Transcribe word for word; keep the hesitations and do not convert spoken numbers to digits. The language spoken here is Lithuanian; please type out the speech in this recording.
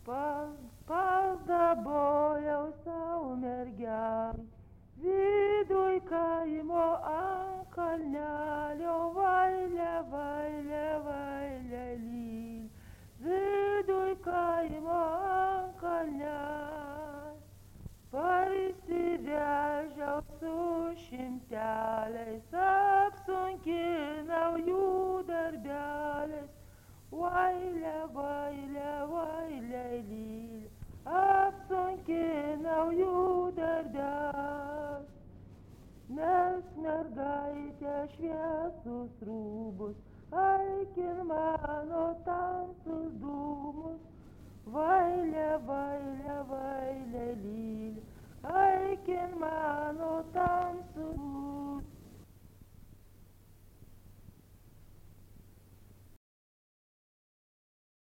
Pas, pasdabojau savo mergelį, viduj kaimo ant kalnelio, vailė, vailė, vailė, lyl. Viduj kaimo ant kalnelio, parsivežiau su šimteliais, apsunkinau jų darbeliais. Vailė, vailė, vailė, lyl, apsunkinau jų darbeliais. Nes mergaitė šviesus rūkas.